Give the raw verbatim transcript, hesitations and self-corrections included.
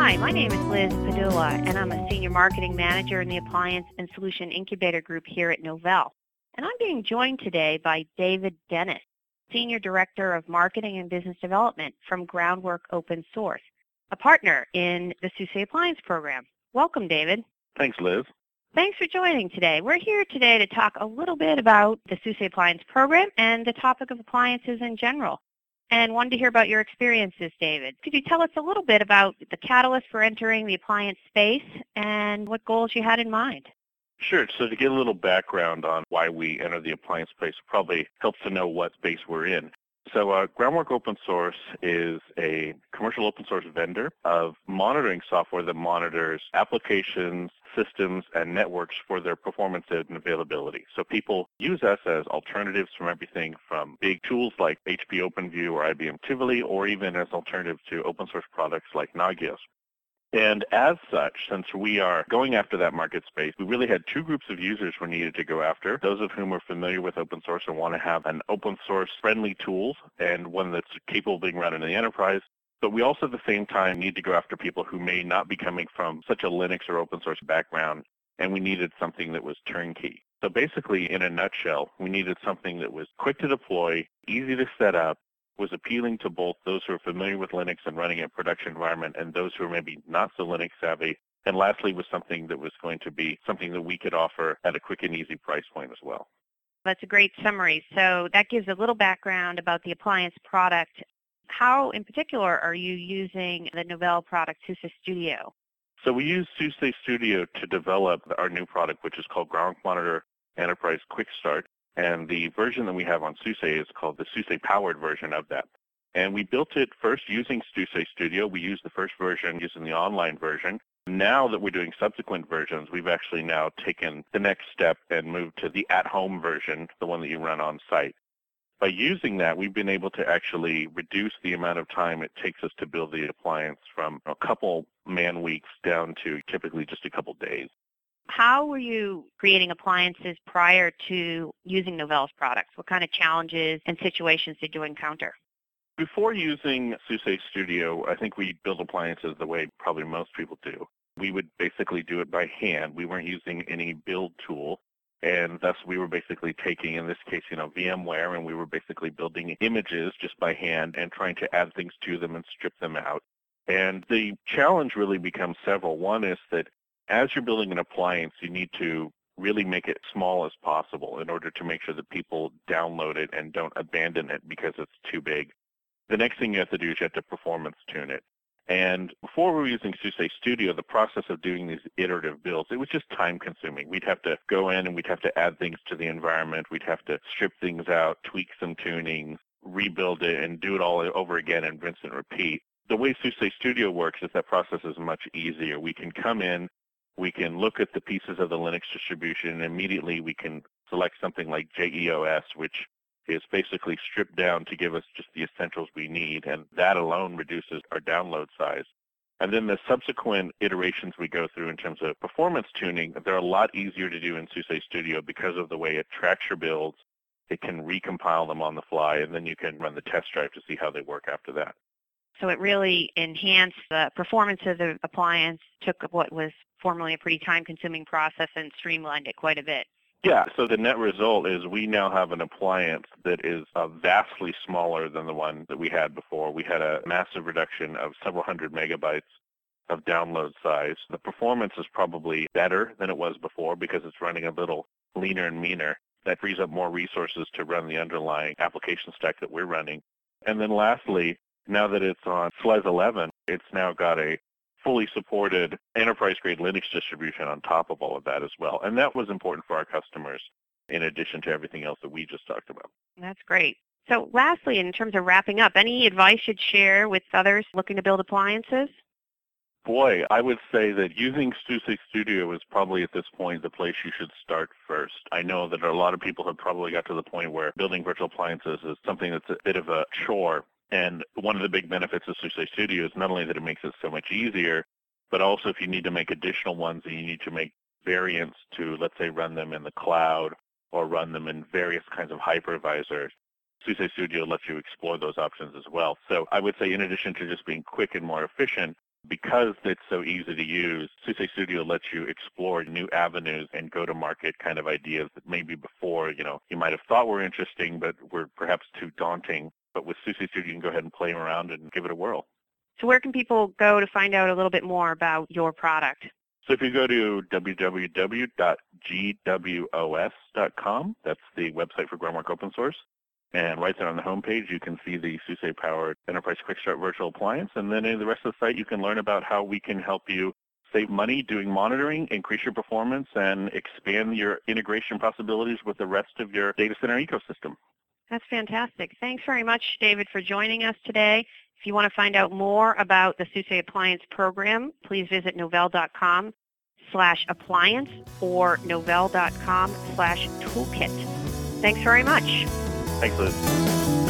Hi, my name is Liz Padula, and I'm a Senior Marketing Manager in the Appliance and Solution Incubator Group here at Novell. And I'm being joined today by David Dennis, Senior Director of Marketing and Business Development from Groundwork Open Source, a partner in the SUSE Appliance Program. Welcome, David. Thanks, Liz. Thanks for joining today. We're here today to talk a little bit about the SUSE Appliance Program and the topic of appliances in general. And wanted to hear about your experiences, David. Could you tell us a little bit about the catalyst for entering the appliance space and what goals you had in mind? Sure. So to get a little background on why we entered the appliance space probably helps to know what space we're in. So uh, Groundwork Open Source is a commercial open source vendor of monitoring software that monitors applications, systems, and networks for their performance and availability. So people use us as alternatives from everything from big tools like H P OpenView or I B M Tivoli, or even as alternatives to open source products like Nagios. And as such, since we are going after that market space, we really had two groups of users we needed to go after, those of whom are familiar with open source and want to have an open source friendly tool and one that's capable of being run in the enterprise. But we also at the same time need to go after people who may not be coming from such a Linux or open source background, and we needed something that was turnkey. So basically, in a nutshell, we needed something that was quick to deploy, easy to set up, was appealing to both those who are familiar with Linux and running a production environment and those who are maybe not so Linux savvy. And lastly, was something that was going to be something that we could offer at a quick and easy price point as well. That's a great summary. So that gives a little background about the appliance product. How, in particular, are you using the Novell product, SUSE Studio? So we use SUSE Studio to develop our new product, which is called Groundwork Monitor Enterprise Quick Start. And the version that we have on SUSE is called the SUSE-powered version of that. And we built it first using SUSE Studio. We used the first version using the online version. Now that we're doing subsequent versions, we've actually now taken the next step and moved to the at-home version, the one that you run on site. By using that, we've been able to actually reduce the amount of time it takes us to build the appliance from a couple man weeks down to typically just a couple days. How were you creating appliances prior to using Novell's products? What kind of challenges and situations did you encounter? Before using SUSE Studio, I think we build appliances the way probably most people do. We would basically do it by hand. We weren't using any build tool, and thus we were basically taking, in this case, you know, VMware, and we were basically building images just by hand and trying to add things to them and strip them out. And the challenge really becomes several. One is that as you're building an appliance, you need to really make it small as possible in order to make sure that people download it and don't abandon it because it's too big. The next thing you have to do is you have to performance tune it. And before we were using SUSE Studio, the process of doing these iterative builds, it was just time consuming. We'd have to go in and we'd have to add things to the environment. We'd have to strip things out, tweak some tunings, rebuild it, and do it all over again and rinse and repeat. The way SUSE Studio works is that process is much easier. We can come in, we can look at the pieces of the Linux distribution, and immediately we can select something like J E O S, which is basically stripped down to give us just the essentials we need, and that alone reduces our download size. And then the subsequent iterations we go through in terms of performance tuning, they're a lot easier to do in SUSE Studio because of the way it tracks your builds. It can recompile them on the fly, and then you can run the test drive to see how they work after that. So it really enhanced the performance of the appliance, took what was formerly a pretty time-consuming process and streamlined it quite a bit. Yeah, so the net result is we now have an appliance that is uh, vastly smaller than the one that we had before. We had a massive reduction of several hundred megabytes of download size. The performance is probably better than it was before because it's running a little leaner and meaner. That frees up more resources to run the underlying application stack that we're running. And then lastly, now that it's on S L E S eleven, it's now got a fully supported enterprise-grade Linux distribution on top of all of that as well. And that was important for our customers in addition to everything else that we just talked about. That's great. So lastly, in terms of wrapping up, any advice you'd share with others looking to build appliances? Boy, I would say that using SUSE Studio is probably at this point the place you should start first. I know that a lot of people have probably got to the point where building virtual appliances is something that's a bit of a chore. And one of the big benefits of SUSE Studio is not only that it makes it so much easier, but also if you need to make additional ones and you need to make variants to, let's say, run them in the cloud or run them in various kinds of hypervisors, SUSE Studio lets you explore those options as well. So I would say in addition to just being quick and more efficient, Because it's so easy to use, SUSE Studio lets you explore new avenues and go-to-market kind of ideas that maybe before, you know, you might have thought were interesting, but were perhaps too daunting. But with SUSE Studio, you can go ahead and play around and give it a whirl. So where can people go to find out a little bit more about your product? So if you go to w w w dot g w o s dot com, that's the website for GrowMark Open Source. And right there on the homepage, you can see the SUSE-powered Enterprise Quick Start Virtual Appliance. And then in the rest of the site, you can learn about how we can help you save money doing monitoring, increase your performance, and expand your integration possibilities with the rest of your data center ecosystem. That's fantastic. Thanks very much, David, for joining us today. If you want to find out more about the SUSE Appliance program, please visit novell dot com slash appliance or novell dot com slash toolkit. Thanks very much. Thanks, Liz.